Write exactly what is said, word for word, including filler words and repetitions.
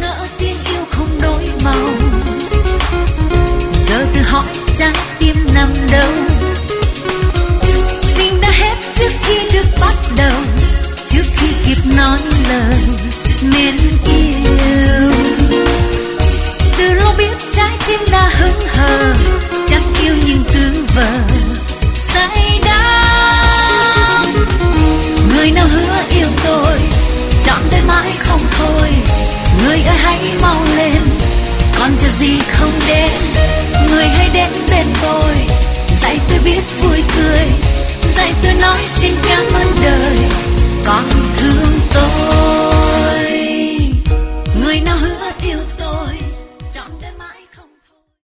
ngỡ tiếng yêu không đổi màu. Giờ tự hỏi trái tim nằm đâu. Tình đã hết trước khi được bắt đầu, trước khi kịp nói lời nên yêu. Từ lâu biết trái tim đã hững hờ, chắc yêu nhưng cứ vờ say đắm. Người nào hứa yêu tôi chọn đời mãi không thôi, người ơi hãy mau lên, còn chờ gì không đến. Người hãy đến bên tôi, dạy tôi biết vui cười, dạy tôi nói xin cảm ơn